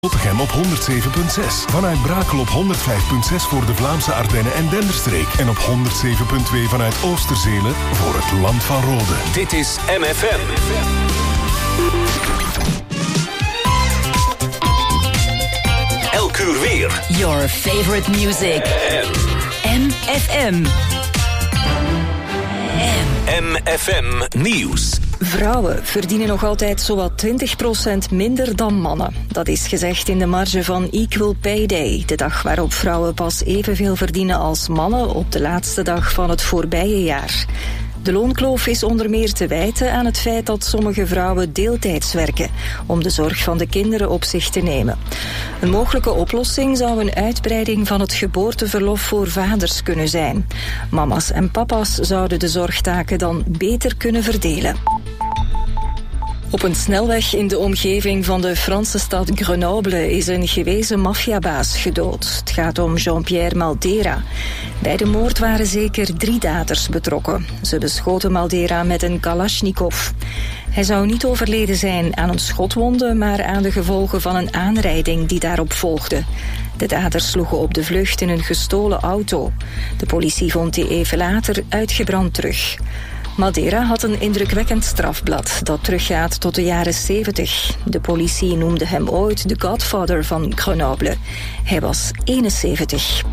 Rotterdam op 107.6. Vanuit Brakel op 105.6 voor de Vlaamse Ardennen en Denderstreek. En op 107.2 vanuit Oosterzelen voor het Land van Rode. Dit is MFM. Elk uur weer. Your favorite music. MFM. MFM Nieuws. Vrouwen verdienen nog altijd zowat 20% minder dan mannen. Dat is gezegd in de marge van Equal Pay Day, de dag waarop vrouwen pas evenveel verdienen als mannen op de laatste dag van het voorbije jaar. De loonkloof is onder meer te wijten aan het feit dat sommige vrouwen deeltijds werken om de zorg van de kinderen op zich te nemen. Een mogelijke oplossing zou een uitbreiding van het geboorteverlof voor vaders kunnen zijn. Mama's en papa's zouden de zorgtaken dan beter kunnen verdelen. Op een snelweg in de omgeving van de Franse stad Grenoble is een gewezen maffiabaas gedood. Het gaat om Jean-Pierre Maldera. Bij de moord waren zeker 3 daders betrokken. Ze beschoten Maldera met een Kalashnikov. Hij zou niet overleden zijn aan een schotwonde, maar aan de gevolgen van een aanrijding die daarop volgde. De daders sloegen op de vlucht in een gestolen auto. De politie vond die even later uitgebrand terug. Maldera had een indrukwekkend strafblad dat teruggaat tot de jaren 70. De politie noemde hem ooit de Godfather van Grenoble. Hij was 71.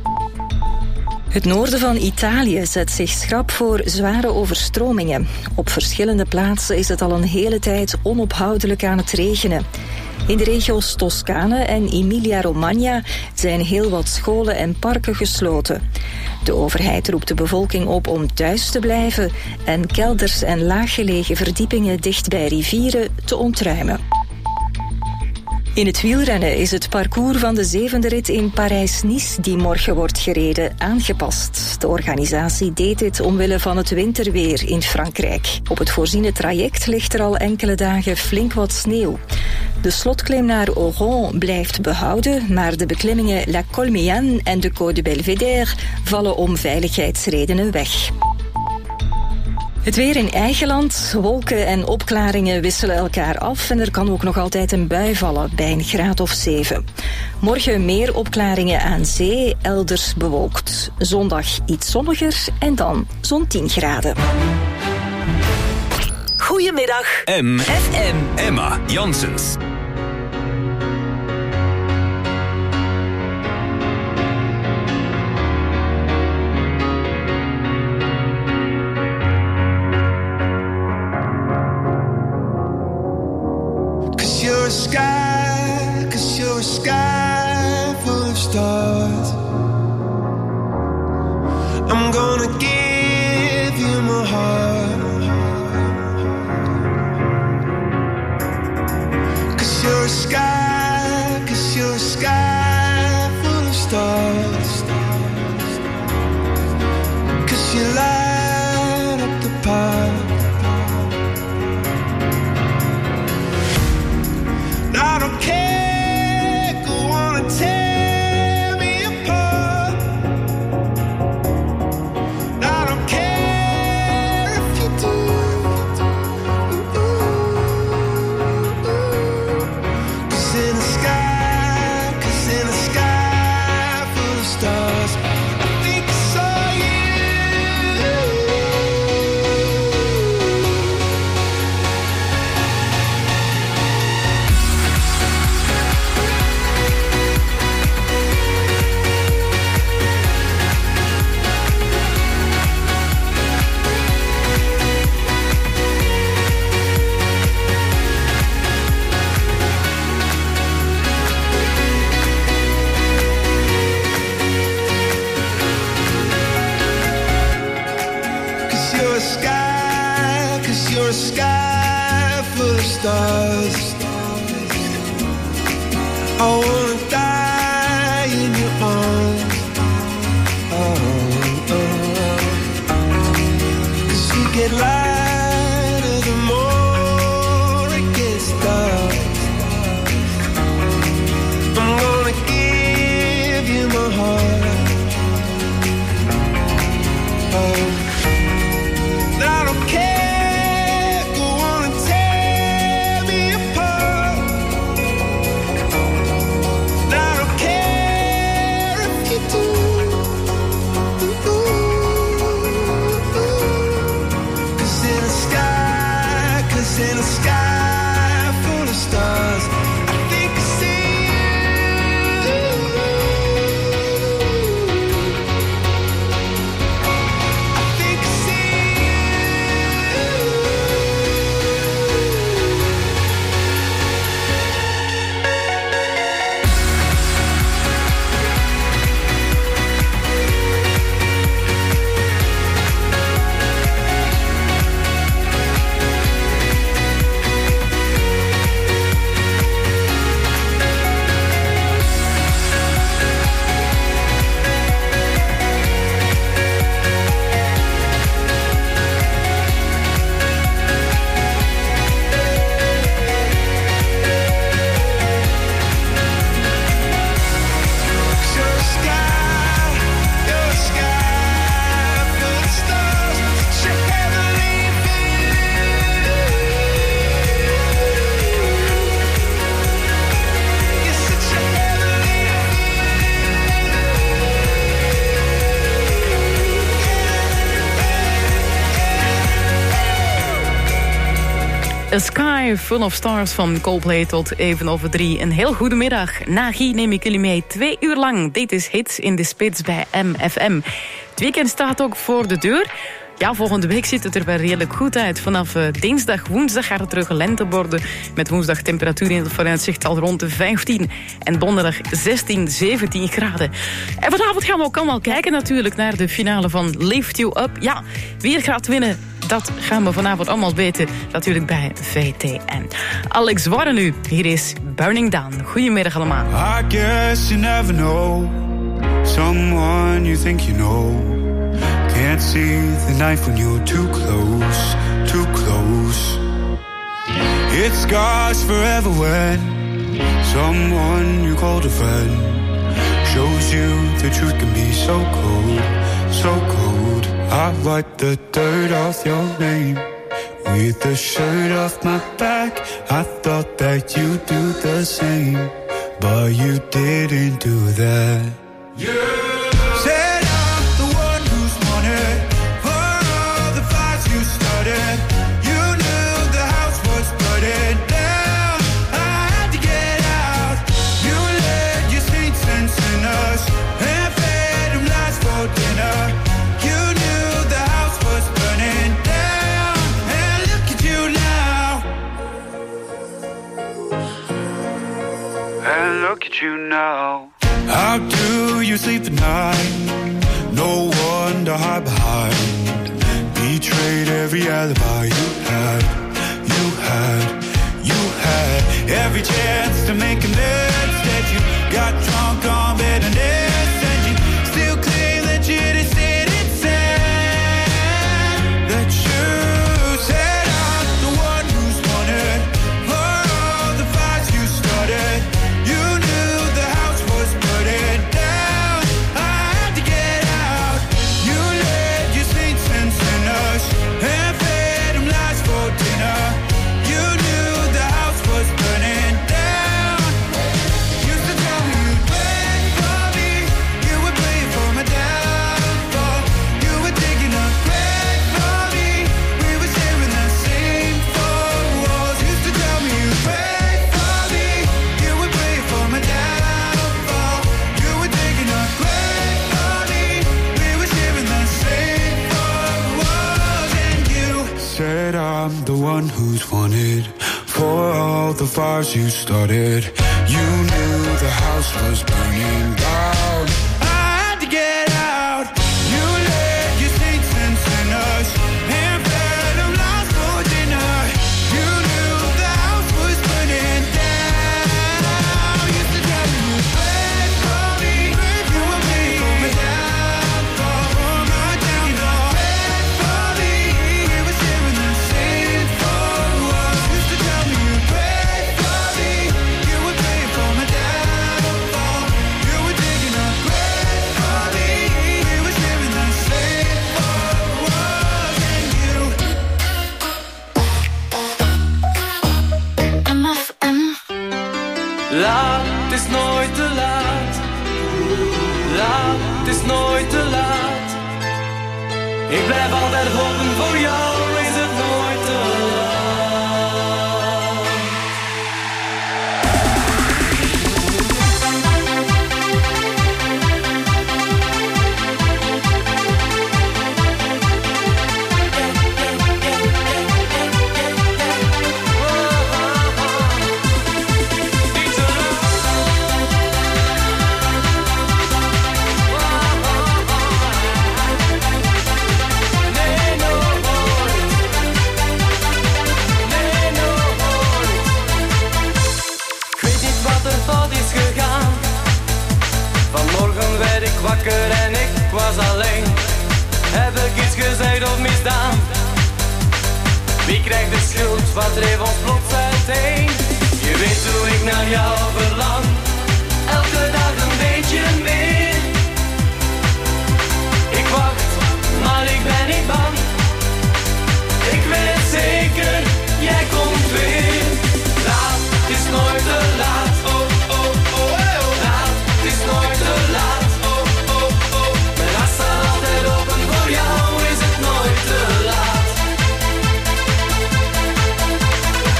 Het noorden van Italië zet zich schrap voor zware overstromingen. Op verschillende plaatsen is het al een hele tijd onophoudelijk aan het regenen. In de regio's Toscane en Emilia-Romagna zijn heel wat scholen en parken gesloten. De overheid roept de bevolking op om thuis te blijven en kelders en laaggelegen verdiepingen dicht bij rivieren te ontruimen. In het wielrennen is het parcours van de 7e rit in Parijs-Nice die morgen wordt gereden aangepast. De organisatie deed dit omwille van het winterweer in Frankrijk. Op het voorziene traject ligt er al enkele dagen flink wat sneeuw. De slotklim naar Oron blijft behouden, maar de beklimmingen La Colméane en de Côte de Belvédère vallen om veiligheidsredenen weg. Het weer in eigen land, wolken en opklaringen wisselen elkaar af en er kan ook nog altijd een bui vallen bij een graad of 7. Morgen meer opklaringen aan zee, elders bewolkt. Zondag iets zonniger en dan zo'n 10 graden. Goedemiddag. MFM. Emma Janssens. You're a sky, 'cause you're a sky full of stars. I'm gonna give you my heart. 'Cause you're a sky, 'cause you're a sky full of stars. 'Cause you light up the park. I don't care, go on and tear me apart. I don't care if you do. Cause in the sky full of stars, I think I saw you. You're a sky full of stars. I wanna die in your arms. Cause you get lighter the more it gets dark. I'm gonna give you my heart. I don't care, go on and tear me apart. A Sky Full of Stars van Coldplay tot even over 3. Een heel goede middag. Na Guy neem ik jullie mee 2 uur lang. Dit is Hits in de Spits bij MFM. Het weekend staat ook voor de deur. Ja, volgende week ziet het er wel redelijk goed uit. Vanaf dinsdag, woensdag gaat het terug lente worden. Met woensdag temperatuur in het vooruitzicht al rond de 15. En donderdag 16, 17 graden. En vanavond gaan we ook allemaal kijken natuurlijk naar de finale van Lift You Up. Ja, wie er gaat winnen, dat gaan we vanavond allemaal weten. Natuurlijk bij VTN. Alex Warren nu. Hier is Burning Down. Goedemiddag allemaal. I guess you never know someone you think you know. Can't see the knife when you're too close, too close. It scars forever when someone you called a friend shows you the truth can be so cold, so cold. I wiped the dirt off your name with the shirt off my back. I thought that you'd do the same, but you didn't do that. Yeah. Look at you now. How do you sleep at night? No one to hide behind. Betrayed every alibi you had. You had, you had every chance to make amends. Instead you got drunk on bitterness, and you still claim that you didn't say that you said I'm the one who's wanted for all the fights you started. I'm the one who's wanted for all the fires you started. You knew the house was burning down. I had to get out. You led your saints and sinners and fed them lies for dinner. You knew the house was burning down. You used to tell me you prayed for me. You were praying for me downfall, for my downfall. Prayed for me. We were sharing the same four walls. Used to tell me you prayed for me. You were praying for my downfall. You were digging a grave for me. We were sharing the same four walls, and you. MFM. Laat, het is nooit te laat. Laat, het is nooit te laat. Ik blijf altijd hopen, voor jou is het nooit te laat. Vanmorgen werd ik wakker en ik was alleen. Heb ik iets gezegd of misdaan? Wie krijgt de schuld, wat dreef ons plots uiteen? Je weet hoe ik naar jou verlang, elke dag een beetje meer. Ik wacht, maar ik ben niet bang. Ik weet zeker, jij komt weer. Laat, het is nooit te laat. Oh, oh, oh, oh. Laat, het is nooit te laat. Oh, oh, oh. Mijn hart staat altijd open, voor jou is het nooit te laat.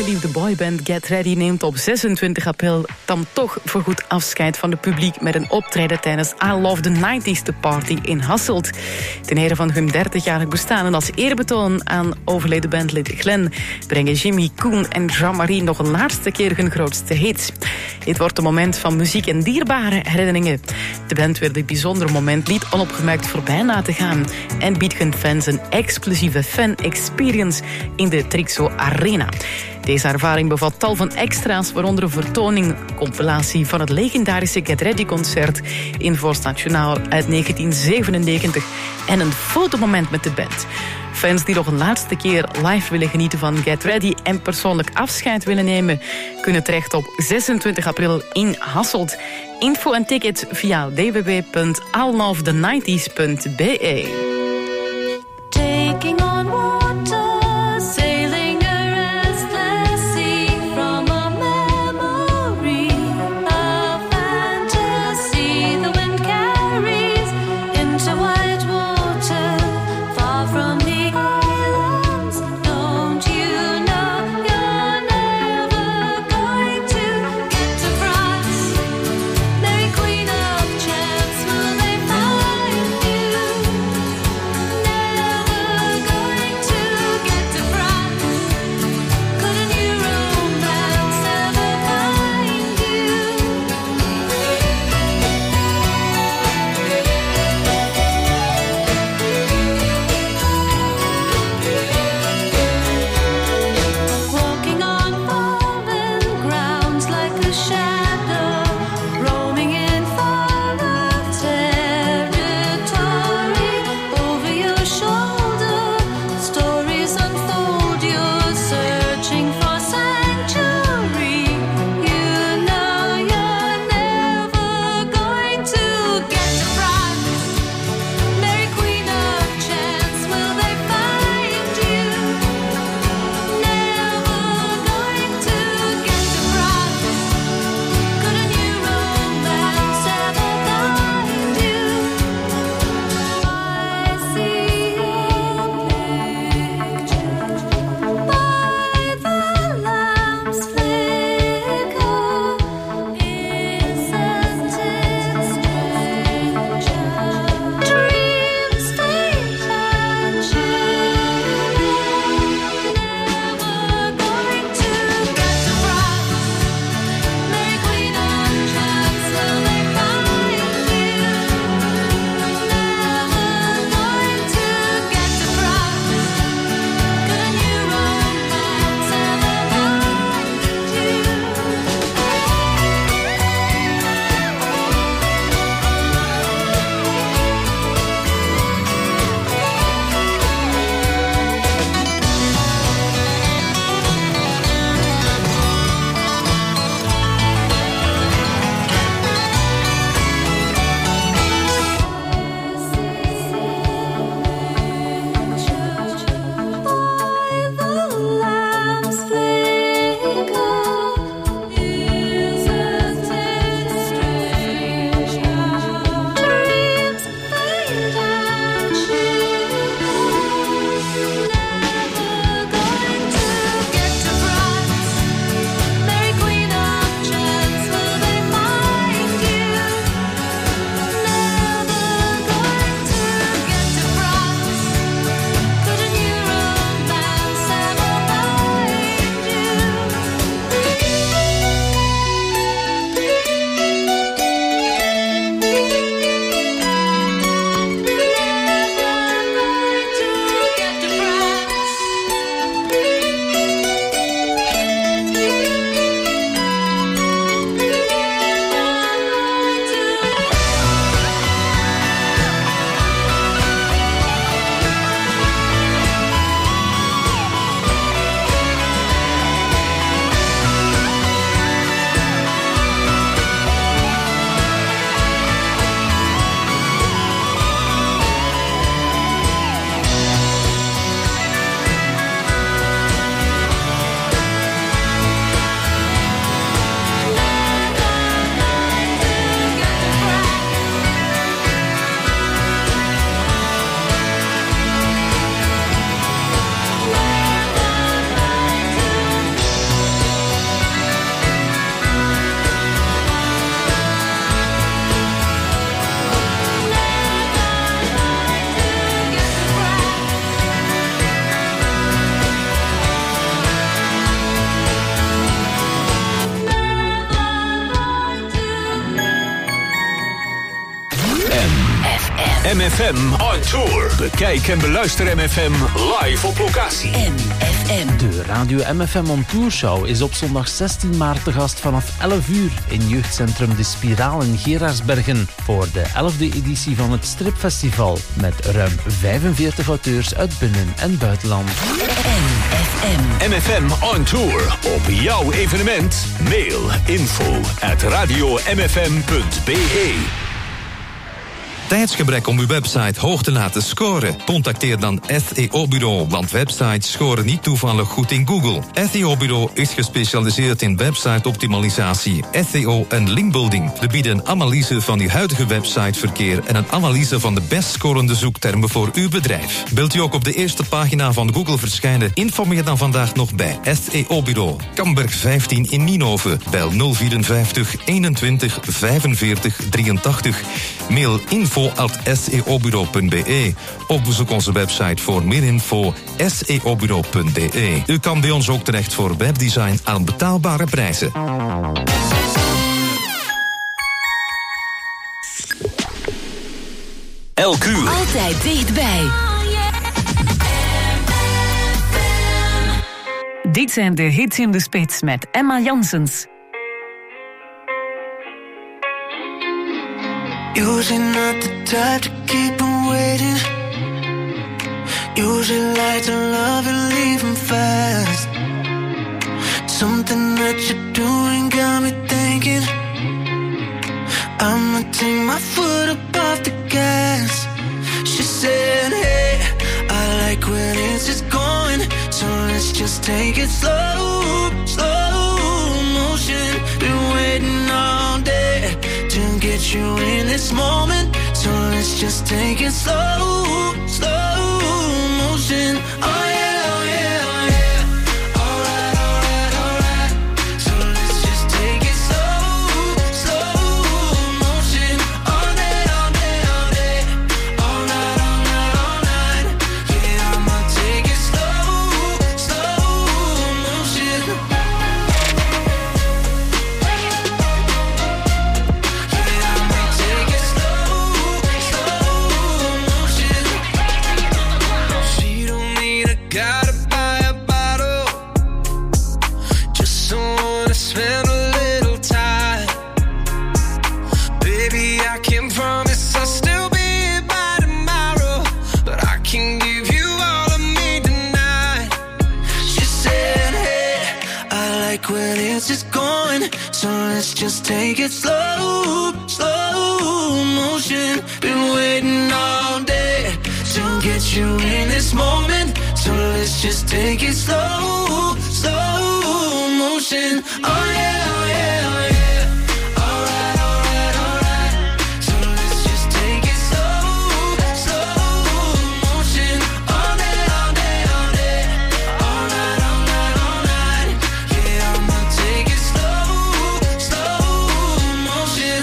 geliefde boyband Get Ready neemt op 26 april dan toch voorgoed afscheid van het publiek met een optreden tijdens I Love the 90s The Party in Hasselt. Ten ere van hun 30-jarig bestaan en als eerbetoon aan overleden bandlid Glenn brengen Jimmy, Koen en Jean-Marie nog een laatste keer hun grootste hits. Dit wordt een moment van muziek en dierbare herinneringen. De band wil dit bijzondere moment niet onopgemerkt voorbij laten gaan en biedt hun fans een exclusieve fan-experience in de Trixo Arena. Deze ervaring bevat tal van extra's, waaronder een vertoning, compilatie van het legendarische Get Ready-concert in Vorst Nationaal uit 1997 en een fotomoment met de band. Fans die nog een laatste keer live willen genieten van Get Ready en persoonlijk afscheid willen nemen, kunnen terecht op 26 april in Hasselt. Info en tickets via www.ilovethe90s.be. Taking on water, sailing a restless sea from a memory, a fantasy the wind carries into white water, far from the islands. Don't you know you're never going to get to France? Mary Queen of Chance, will they find you? MFM on tour. Bekijk en beluister MFM live op locatie. MFM. De Radio MFM On Tour Show is op zondag 16 maart te gast vanaf 11 uur in jeugdcentrum De Spiraal in Geraardsbergen voor de 11e editie van het Stripfestival met ruim 45 auteurs uit binnen- en buitenland. MFM. MFM on tour. Op jouw evenement. Mail info@radiomfm.be. Tijdsgebrek om uw website hoog te laten scoren? Contacteer dan SEO Bureau, want websites scoren niet toevallig goed in Google. SEO Bureau is gespecialiseerd in website-optimalisatie, SEO en linkbuilding. We bieden een analyse van uw huidige websiteverkeer en een analyse van de best scorende zoektermen voor uw bedrijf. Wilt u ook op de eerste pagina van Google verschijnen? Informeer dan vandaag nog bij SEO Bureau. Kamberg 15 in Nienhoven. Bel 054 21 45 83. Mail info@seobureau.be of bezoek onze website voor meer info seobureau.be. U kan bij ons ook terecht voor webdesign aan betaalbare prijzen. Elk uur. Altijd dichtbij. Dit zijn de hits in de spits met Emma Janssens. Usually not the type to keep him waiting. Usually like to love and leave him fast. Something that you're doing got me thinking I'ma take my foot up off the gas. She said, hey, I like when it's just going, so let's just take it slow, slow motion. Been waiting all day to get you in this moment, so let's just take it slow, slow motion. Oh yeah, oh yeah, oh yeah. Alright, alright, alright. So let's just take it slow, slow motion. All day, all day, all day. All night, all night, all night. Yeah, I'ma take it slow, slow motion. Gotta buy a bottle, just someone to spend a little time. Baby, I can promise I'll still be here by tomorrow, but I can give you all of me tonight. She said, hey, I like when it's just going, so let's just take it slow, slow motion. Been waiting all day to get you in this moment, so let's just take it slow, slow motion. Oh yeah, oh yeah, oh yeah. Alright, alright, alright. So let's just take it slow, slow motion. All day, all day, all day. All night, all night, all night. Yeah, I'ma take it slow, slow motion.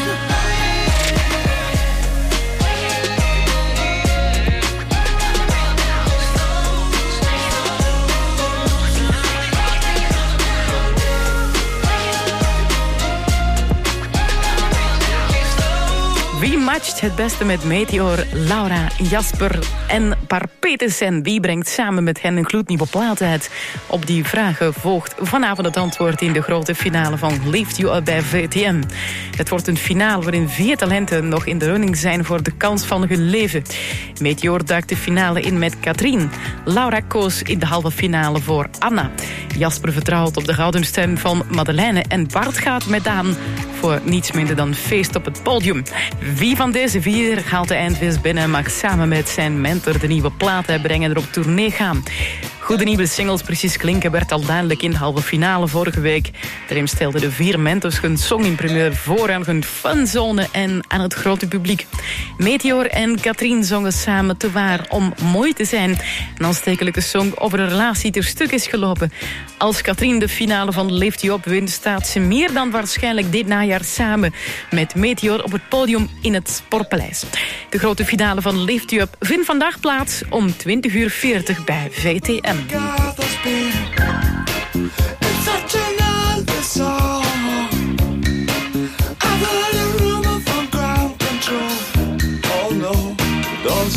Wie matcht het beste met Meteor, Laura, Jasper en Parpetes? En wie brengt samen met hen een gloednieuwe plaat uit? Op die vragen volgt vanavond het antwoord in de grote finale van Lift You Up bij VTM. Het wordt een finale waarin 4 talenten nog in de running zijn voor de kans van hun leven. Meteor duikt de finale in met Katrien. Laura koos in de halve finale voor Anna. Jasper vertrouwt op de gouden stem van Madeleine. En Bart gaat met Daan voor niets minder dan feest op het podium. Wie van deze 4 haalt de eindvis binnen en mag samen met zijn mentor de nieuwe plaat uitbrengen en er op tournee gaan? Hoe de nieuwe singles precies klinken werd al duidelijk in de halve finale vorige week. Daarin stelden de 4 mentors hun song in primeur voor aan hun fanzone en aan het grote publiek. Meteor en Katrien zongen samen Te Waar om Mooi te zijn. Een aanstekelijke song over een relatie ter stuk is gelopen. Als Katrien de finale van Lift You Up wint, staat ze meer dan waarschijnlijk dit najaar samen met Meteor op het podium in het Sportpaleis. De grote finale van Lift You Up vindt vandaag plaats om 20:40 bij VTM.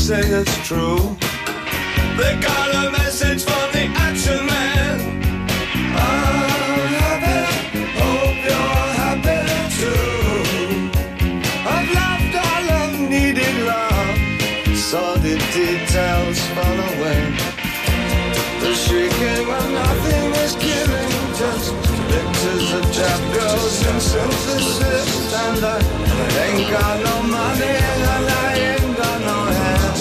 say it's true. They got a message from the action man. I'm happy, hope you're happy too. I've loved all I've needed love, saw the details fall away. The shrieking when nothing is given, just pictures of trap girls and synthesis. And I ain't got no money and I ain't got no hands.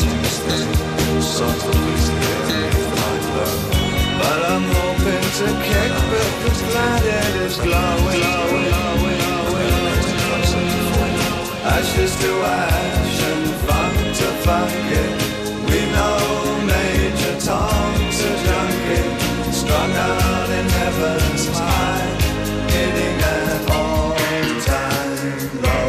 But I'm hoping to kick because planet is glowing. Ashes to ash and funk to funk it. We know Major Tom's a junkie, strung out in heaven's high, hitting an all-time low.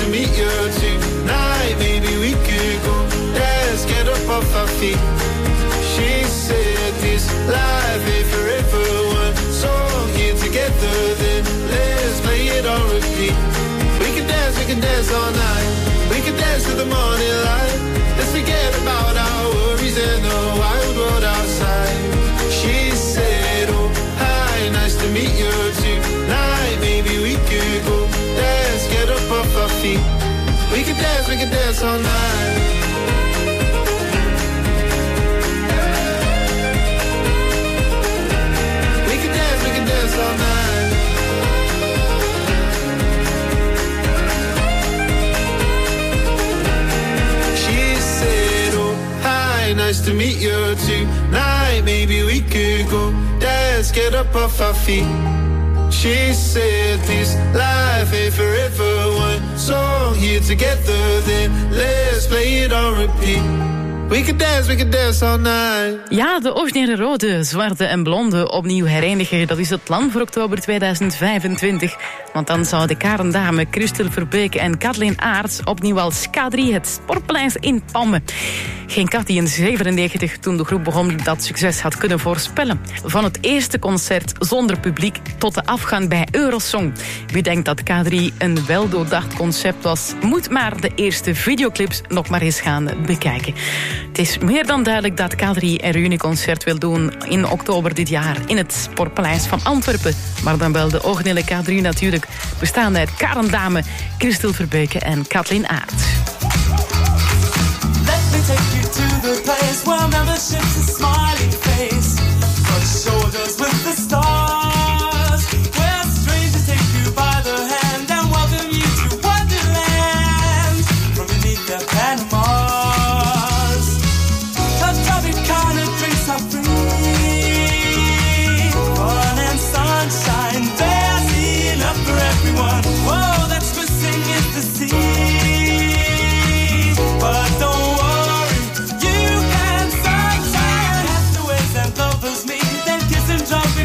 meet you tonight. Maybe we could go dance, get up off our feet. She said this life ain't forever. One song here together, then let's play it on repeat. We can dance all night. We can dance to the morning light. Let's forget about our worries and the wild world outside. She said, oh, hi, nice to meet you tonight. Maybe we could go dance, get up off our feet. We can dance all night. We can dance all night. She said, oh, hi, nice to meet you tonight. Maybe we could go dance, get up off our feet. She said this life ain't forever. One song here together, then let's play it on repeat. We can dance all night. Ja, de originele rode, zwarte en blonde opnieuw herenigen. Dat is het plan voor oktober 2025. Want dan zouden Karendame, Christel Verbeek en Kathleen Aerts opnieuw als K3 het Sportpaleis inpalmen. Geen kat die in 1997, toen de groep begon, dat succes had kunnen voorspellen. Van het eerste concert zonder publiek tot de afgang bij Eurosong. Wie denkt dat K3 een weldoordacht concept was, moet maar de eerste videoclips nog maar eens gaan bekijken. Het is meer dan duidelijk dat K3 een reunieconcert wil doen in oktober dit jaar in het Sportpaleis van Antwerpen. Maar dan wel de originele K3 natuurlijk, bestaande uit Karendame, Christel Verbeke en Kathleen Aerts. Take you to the place where membership's a smiling face, for shoulders with the stars, where strangers take you by the hand and welcome you to Wonderland from beneath their Panamas. The tropic kind of drinks are free, fun and sunshine, there's enough for everyone. Whoa, that's missing is the sea, but don't lovers meet, then kiss and jump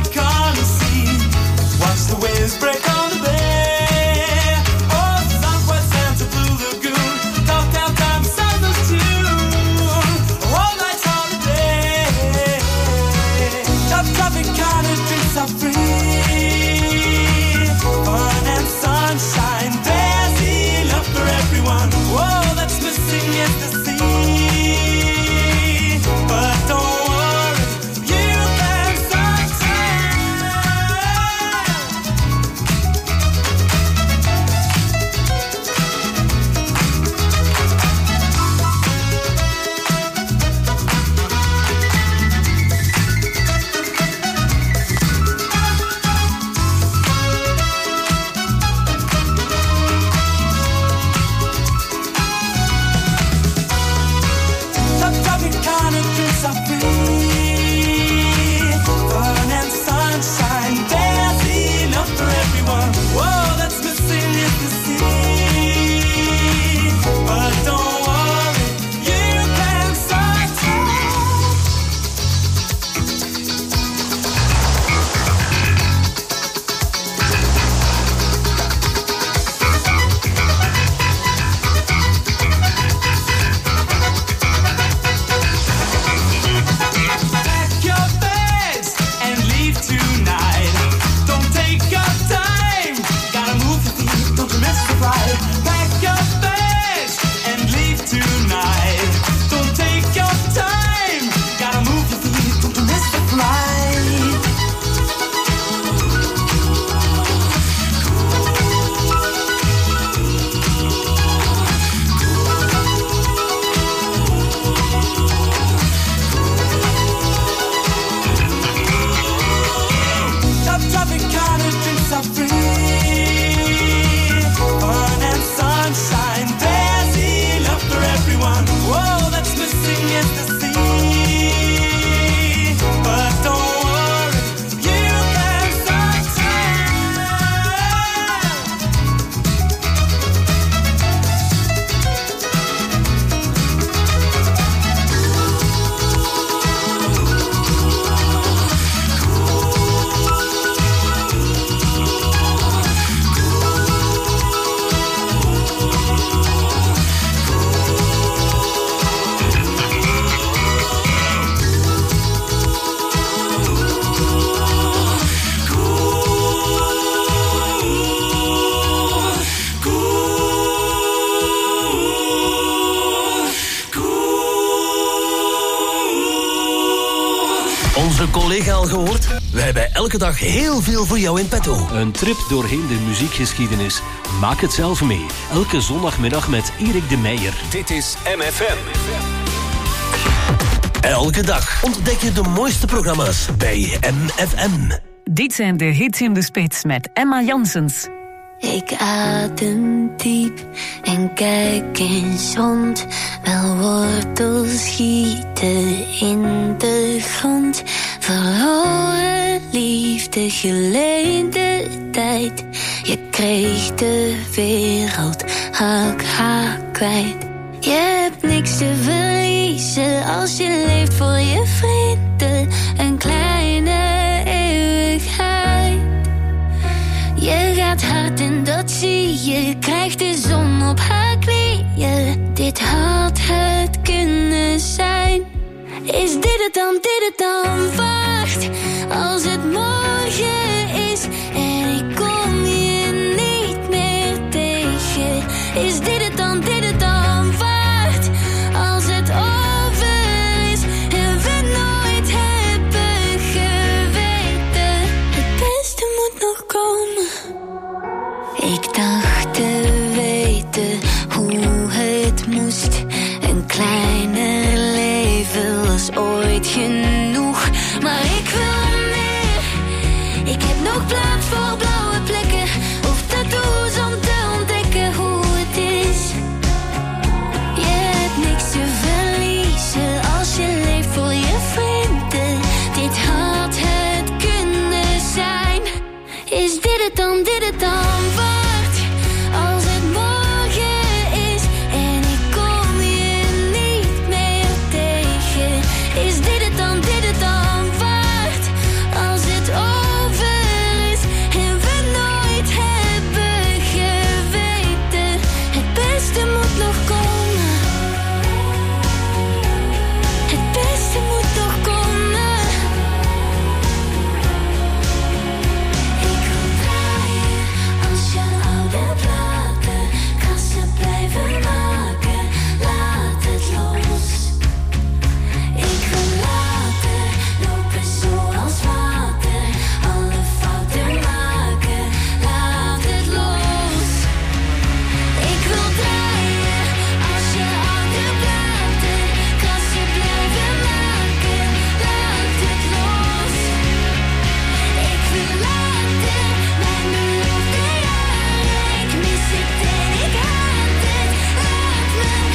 onze collega al gehoord? Wij hebben elke dag heel veel voor jou in petto. Een trip doorheen de muziekgeschiedenis. Maak het zelf mee. Elke zondagmiddag met Erik de Meijer. Dit is MFM. Elke dag ontdek je de mooiste programma's bij MFM. Dit zijn de hits in de spits met Emma Janssens. Ik adem diep en kijk eens rond. Wel wortels schieten in de grond. Verloren liefde, geleende tijd. Je kreeg de wereld, raak haar kwijt. Je hebt niks te verliezen als je leeft voor je vrienden. Een kleine eeuwigheid. Je gaat hard en dat zie je. Krijgt de zon op haar knieën. Dit had het kunnen zijn. Is dit het dan, dit het dan? Wacht, als het morgen is en ik kom je niet meer tegen. Is dit het dan, dit het dan? Wacht, als het over is en we nooit hebben geweten. Het beste moet nog komen. Ik dacht te weten hoe het moest. Een kleiner leven was ooit genoeg. Maar ik wil meer. Ik heb nog plaats voor blauwe plekken of tattoos om te ontdekken hoe het is. Je hebt niks te verliezen als je leeft voor je vrienden. Dit had het kunnen zijn. Is dit het dan, dit het dan? Wacht, als het morgen is en ik kom je niet meer tegen. Is dit het dan, dit het dan? Wacht, als het over is en we nooit hebben geweten. Het beste moet nog komen. Het beste moet nog komen. Ik wil draaien als je oude platen. Kassen blijven maken, laat het los. Ik wil laten lopen zoals water. Alle fouten maken, laat het los. Ik wil draaien als je oude platen. Kassen blijven maken, laat het los. Ik wil laten mijn beloofde jaren. Ik mis het en ik haat het. Laat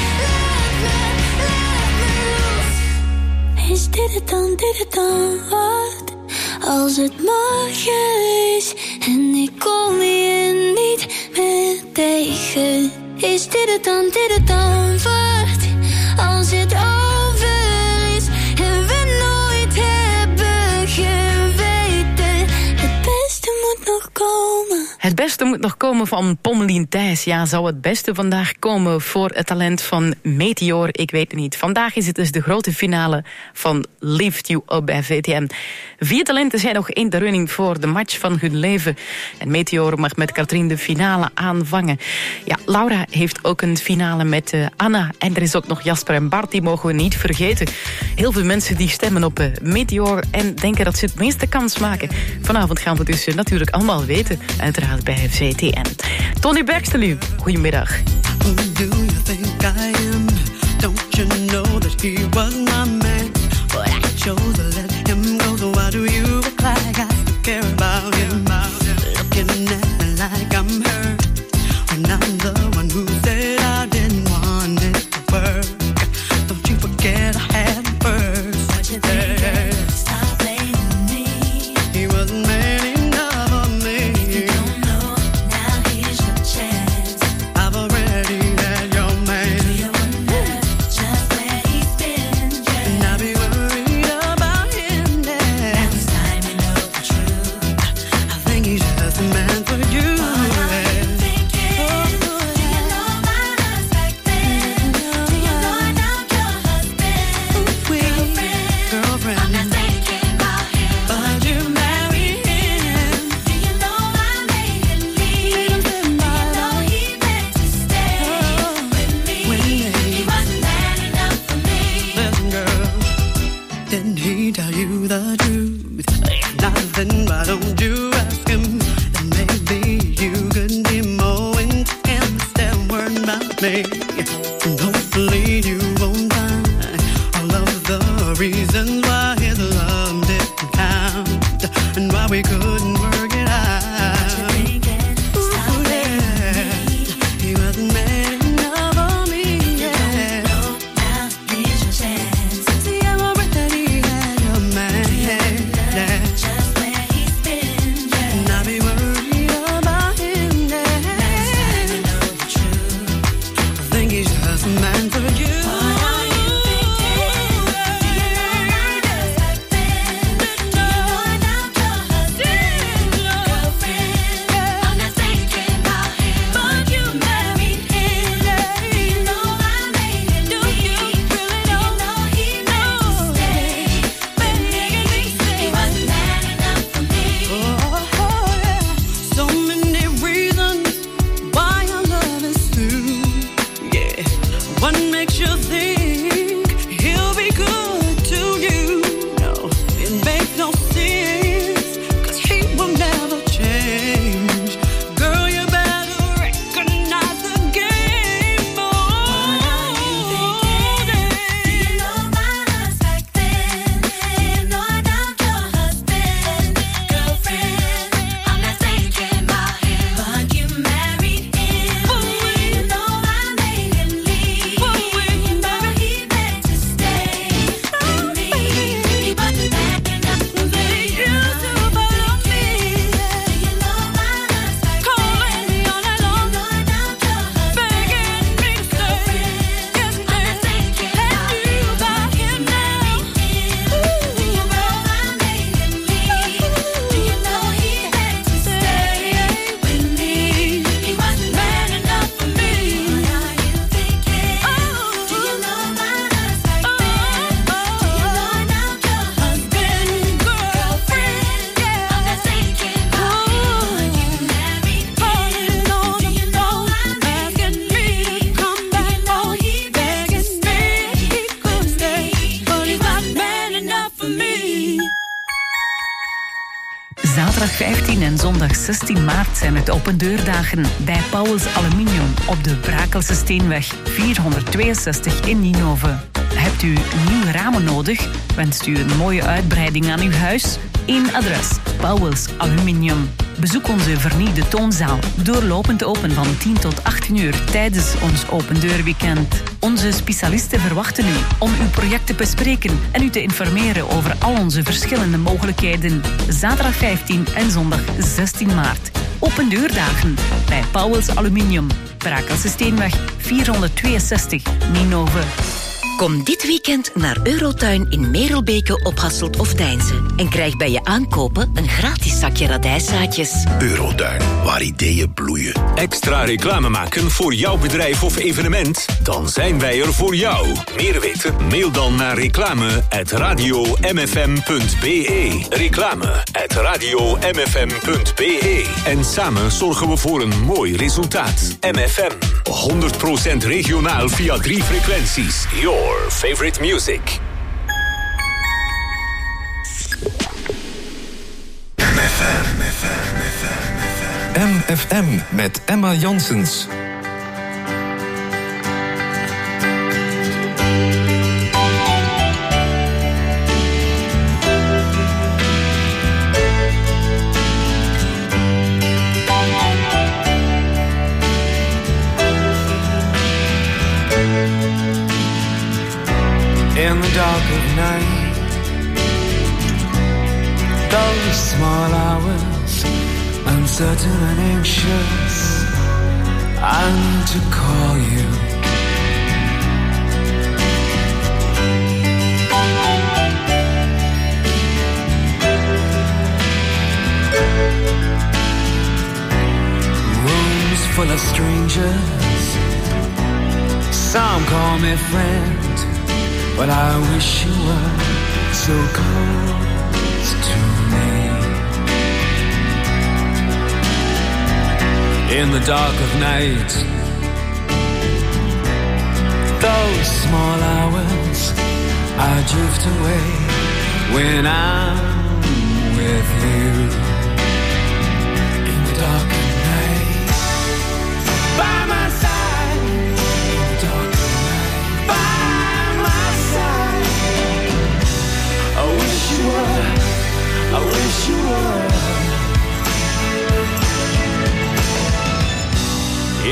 me los. Is dit het dan, dit het dan? Wat als het morgen is en ik kom je niet meer tegen? Is dit het dan, dit het dan? Wat als het over is en we nooit hebben geweten? Het beste moet nog komen. Het beste moet nog komen van Pommelien Thijs. Ja, zou het beste vandaag komen voor het talent van Meteor? Ik weet het niet. Vandaag is het dus de grote finale van Lift You Up bij VTM. 4 talenten zijn nog in de running voor de match van hun leven. En Meteor mag met Katrien de finale aanvangen. Ja, Laura heeft ook een finale met Anna. En er is ook nog Jasper en Bart, die mogen we niet vergeten. Heel veel mensen die stemmen op Meteor en denken dat ze het meeste kans maken. Vanavond gaan we dus natuurlijk allemaal weten. Uiteraard bij VTM. Tony Bergstelu, goedemiddag. Who do you think I am? Don't you know that he was my man? But I chose to let him go, so why do you look like I care about him? Looking at me like I'm hurt when I'm the one who said I didn't want it to work. Don't you forget I had him first. What you think? Stop blaming me. He wasn't man enough for me. If you don't know, now here's your chance. I've already had your And hopefully you won't find all of the reasons why his love didn't count and why we couldn't work it out. He wasn't man enough for me. Yeah. Now here's your chance. See everything that he had, your man. Yeah. Just where he's been. Yeah. And I'll be worried about him. Yeah. Last time I know the truth. I think he's just a man for you. Zaterdag 15 en zondag 16 maart zijn het open deurdagen bij Pauwels Aluminium op de Brakelse Steenweg 462 in Ninove. Hebt u nieuwe ramen nodig? Wenst u een mooie uitbreiding aan uw huis? Eén adres, Pauwels Aluminium. Bezoek onze vernieuwde toonzaal, doorlopend open van 10 tot 18 uur tijdens ons opendeurweekend. Onze specialisten verwachten u om uw project te bespreken en u te informeren over al onze verschillende mogelijkheden. Zaterdag 15 en zondag 16 maart. Open deurdagen bij Pauwels Aluminium, Brakelse Steenweg 462, Ninove. Kom dit weekend naar Eurotuin in Merelbeke op Hasselt of Deinze. En krijg bij je aankopen een gratis zakje radijszaadjes. Eurotuin, waar ideeën bloeien. Extra reclame maken voor jouw bedrijf of evenement? Dan zijn wij er voor jou. Meer weten? Mail dan naar reclame@radiomfm.be. Reclame@radiomfm.be. En samen zorgen we voor een mooi resultaat. MFM, 100% regionaal via 3 frequenties. Your favorite music. MFM met Emma Janssens. In the dark of night, those small hours, uncertain and anxious, I need to call you. Rooms full of strangers, some call me friend, but I wish you were so close to me. In the dark of night, those small hours, I drift away when I'm with you. In the dark of night, by my side, in the dark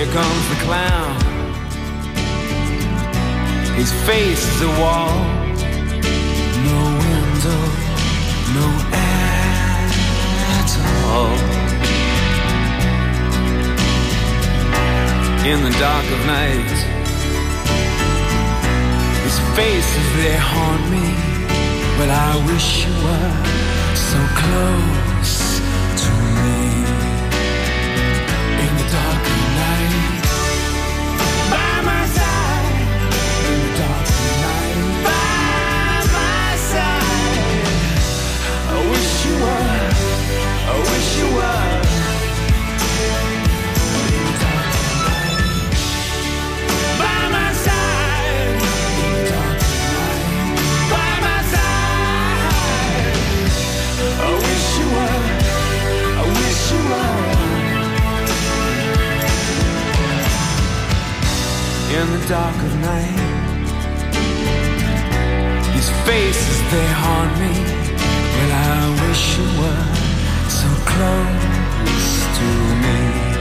Here comes the clown. His face is a wall. No window, no air at all. In the dark of night, his face is there haunt me. But I wish you were so close to me. In the dark of night, by my side. In the dark of night, by my side. I wish you were, I wish you were. In the dark of night, by my side. In the dark of night, by my side. I wish you were, I wish you were. In the dark of night, his face is there haunt me. Well, I wish you were so close to me.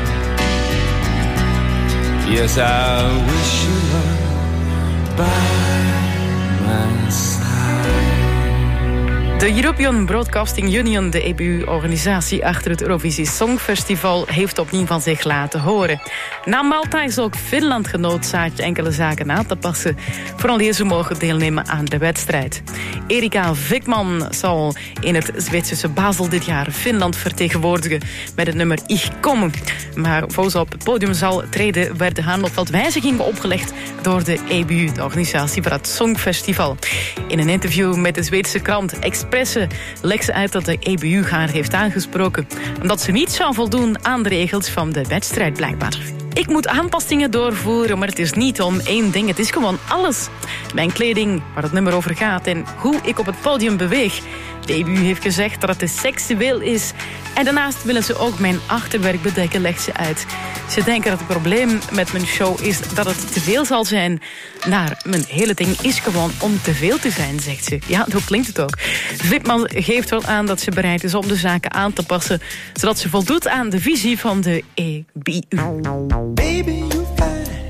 Yes, I wish you were by my side. De European Broadcasting Union, de EBU-organisatie achter het Eurovisie Songfestival, heeft opnieuw van zich laten horen. Na Malta is ook Finland genoodzaakt enkele zaken aan te passen, vooral ze mogen deelnemen aan de wedstrijd. Erika Vikman zal in het Zwitserse Basel dit jaar Finland vertegenwoordigen met het nummer Ich Komme. Maar voor ze op het podium zal treden, werden haar nog wat wijzigingen opgelegd door de EBU, de organisatie voor het Songfestival. In een interview met de Zweedse krant Expressen legt ze uit dat de EBU haar heeft aangesproken omdat ze niet zou voldoen aan de regels van de wedstrijd blijkbaar. Ik moet aanpassingen doorvoeren, maar het is niet om één ding. Het is gewoon alles. Mijn kleding, waar het nummer over gaat en hoe ik op het podium beweeg. De EBU heeft gezegd dat het te seksueel is. En daarnaast willen ze ook mijn achterwerk bedekken, legt ze uit. Ze denken dat het probleem met mijn show is dat het te veel zal zijn. Maar mijn hele ding is gewoon om te veel te zijn, zegt ze. Ja, zo klinkt het ook. Vipman geeft wel aan dat ze bereid is om de zaken aan te passen, zodat ze voldoet aan de visie van de EBU. Baby, you fine.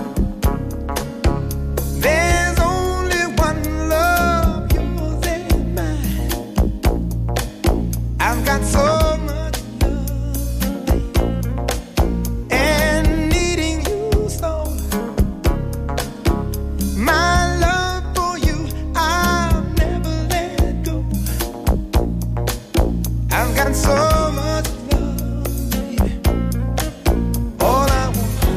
There's only one love, yours and mine. I've got so much love and needing you so. My love for you, I'll never let go. I've got so much love, baby. All I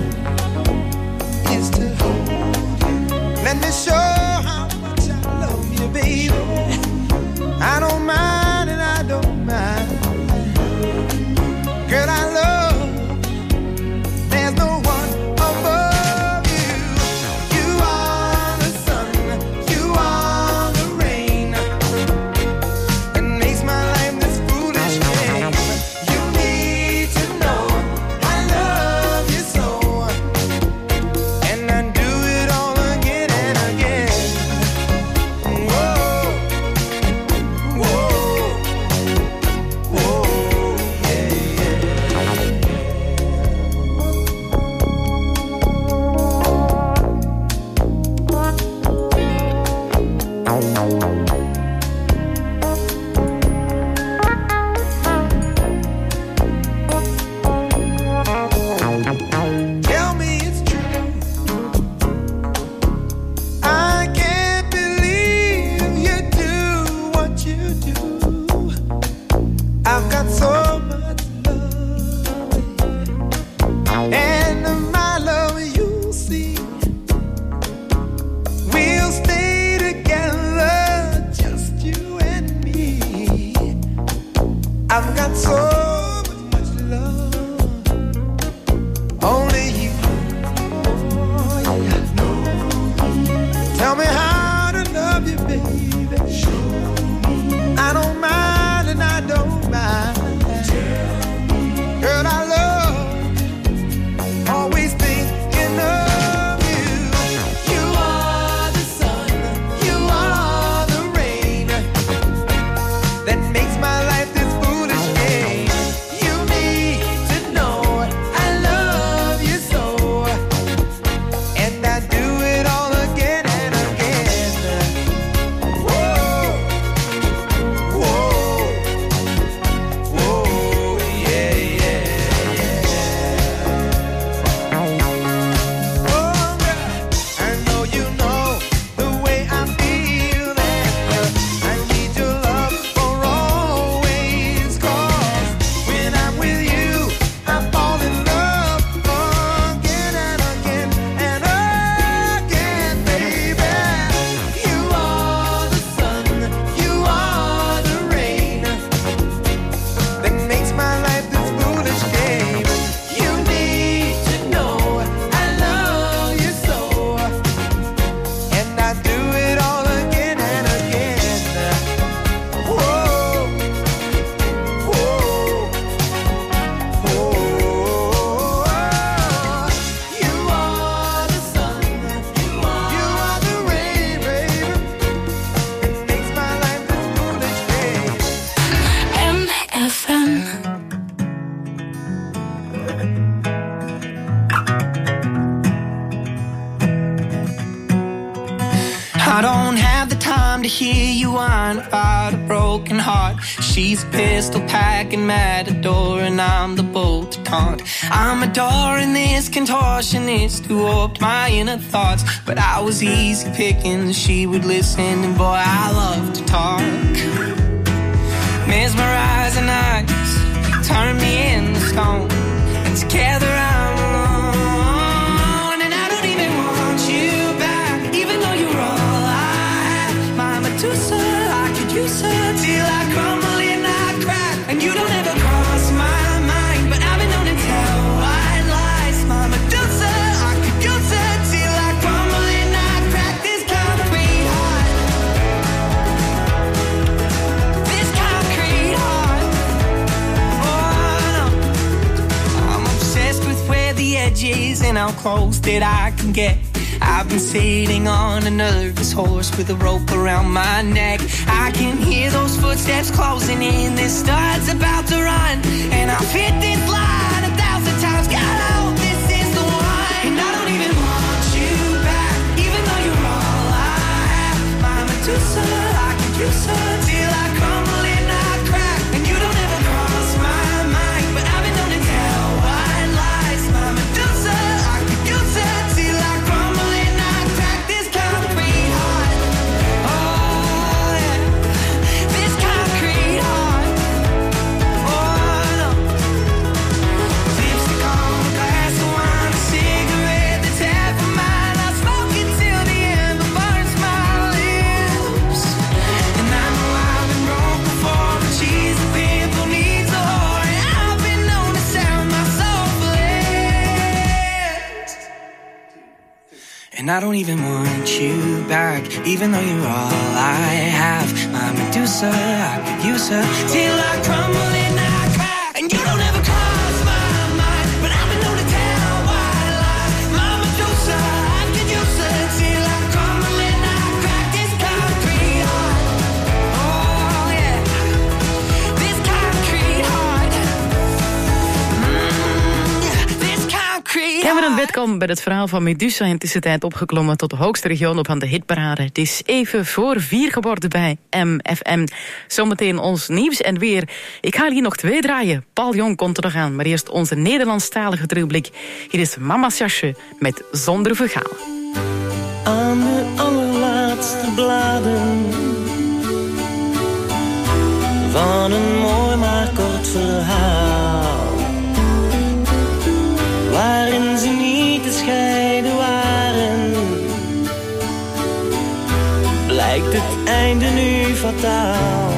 is to hold you. Let me show how much I love you, baby. I don't mind and I don't mind. Girl, I love. There's no one above you. You are the sun, you are the rain that makes my life this foolish game. You need to know I love you so. And I do it all again and again. Whoa, whoa, whoa, yeah, tell me it's true. I can't believe you do what you do. I've got so much love, and my love you'll see. We'll stay together, just you and me. I've got so much love. Only you. Oh, yeah. Tell me how to love you, baby. I don't mind and I don't mind. Girl, I love. Always thinking of you. You are the sun, you are the rain that makes my life this foolish game. You need to know I love you so. I don't have the time to hear you whine about a broken heart. She's a pistol packing matador and I'm the bolt to taunt. I'm adoring this contortionist who warped my inner thoughts, but I was easy picking, she would listen, and boy, I love to talk. Mesmerizing eyes turn me into stone, and together I'm alone, and I don't even want you back, even though you're all I have. My Medusa, I could use her till I crumble and I crack, and you don't ever cross my mind, but I've been known to tell white lies. My Medusa, I could use her till I crumble and I crack. This concrete heart, this concrete heart. Oh no, I'm obsessed with where the edge is and how close that I can get. I've been sitting on a nervous horse with a rope around my neck. I can hear those footsteps closing in. This start's about to run, and I've hit this line 1,000 times. God, I hope this is the one. And I don't even want you back, even though you're all I have. My Medusa, I could use her till I crumble and I crack, and you don't ever cross my mind, but I've been known to tell white lies. My Medusa, I could use her till I crumble and I crack. This concrete heart, oh yeah, this concrete heart, oh no. Lipstick on a glass of wine, a cigarette that's half of mine. I smoke it till the end, but burns my lips. And I know I've been broke before, but she's a pimp who needs a whore, and I've been known to sell my soul for less. And I don't even want you back, even though you're all I have. My Medusa, I could use her till I crumble and I crack, and you don't ever cross my mind, but I've been known to tell white lies. My Medusa, I could use her till I crumble and I crack. This concrete heart, oh yeah, this concrete heart, this concrete Cameron heart. Witcomb bij het verhaal van Medusa in tussentijd opgeklommen tot de hoogste region op aan de hitparade. Het is even voor 4 geworden bij MFM. Zometeen ons nieuws en weer. Ik ga hier nog 2 draaien. Paul Jong komt er nog aan, maar eerst onze Nederlandstalige terugblik. Hier is Mama's jasje met Zonder Vergaal. Aan de allerlaatste bladen van een mooi maar kort verhaal, waarin ze niet te scheiden waren, blijkt het einde nu fataal.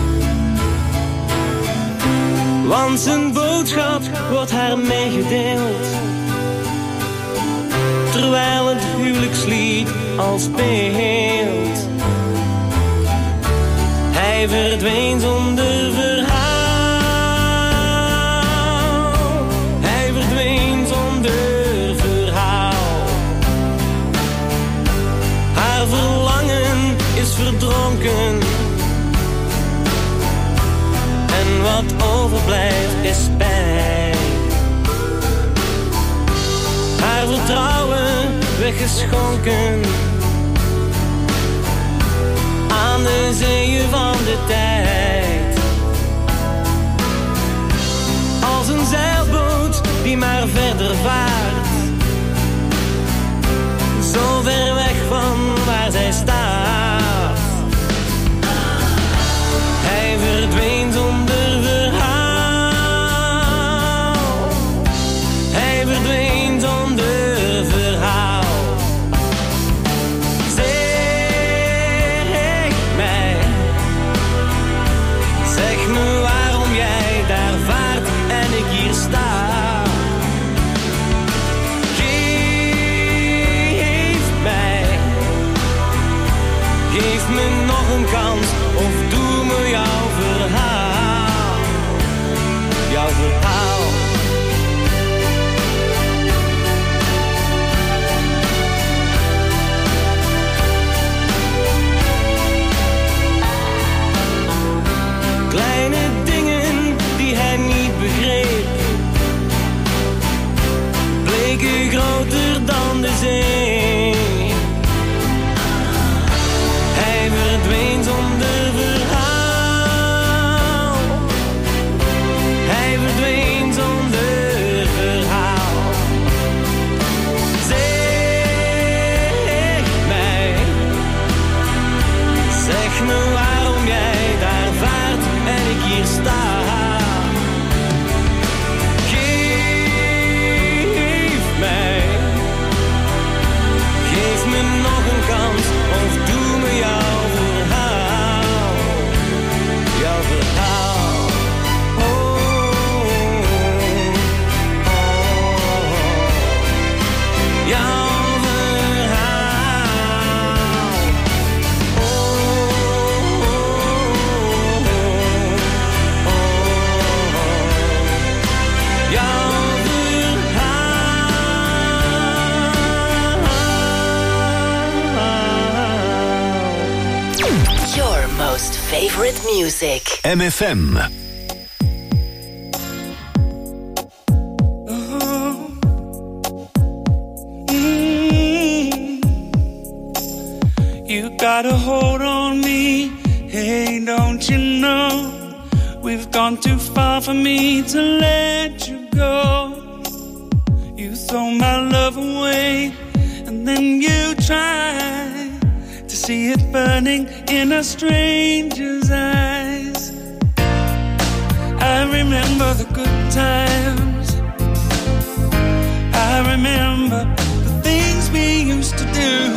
Want zijn boodschap wordt haar meegedeeld, terwijl het huwelijkslied al speelt. Hij verdween zonder verhaal. Hij verdween zonder verhaal. Haar verlangen is verdronken, en wat overblijft is pijn. Haar vertrouwen weggeschonken aan de zeeën van de tijd. Als een zeilboot die maar verder vaart, zo ver weg van waar zij staat. Hij verdween zonder verhaal. Hij verdween zonder verhaal. Zeg mij, zeg me waarom jij daar vaart en ik hier sta. Geef me nog een kans of doe me jouw verhaal. Jouw verhaal. Kleine dingen die hij niet begreep, bleken groter dan de zee. most favorite music. MFM. You got a hold on me, hey, don't you know? We've gone too far for me to let you go. You throw my love away, and then you try to see it burning in a stranger's eyes. I remember the good times, I remember the things we used to do.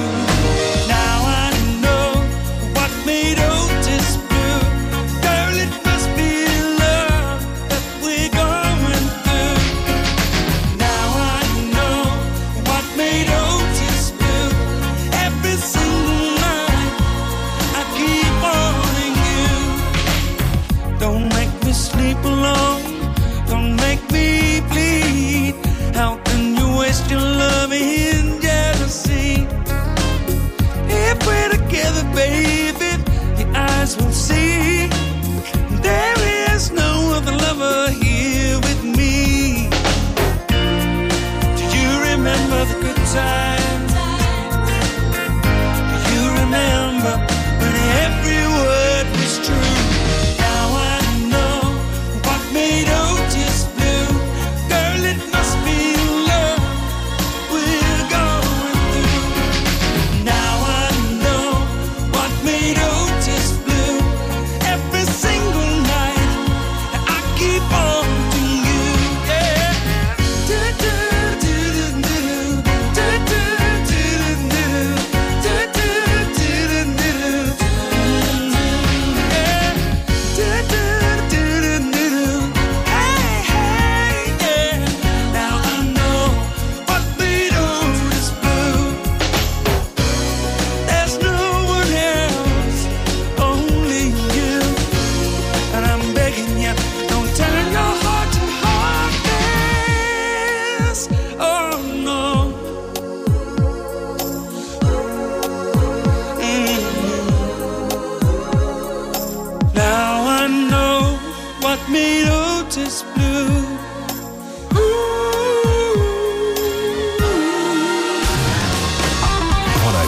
We'll see. There is no other lover here with me. Do you remember the good times? Do you remember when every word was true? Now I know what made Otis blue. Girl, it must be love we're going through. Now I know what made Otis blue. Every single night I keep on to you, yeah. Do do do do do do do do do do yeah. Do do do do hey hey yeah. Now I know what made Otis blue. There's no one else, only you. And I'm begging you, don't turn your heart to hardness. Oh no. Now I know what made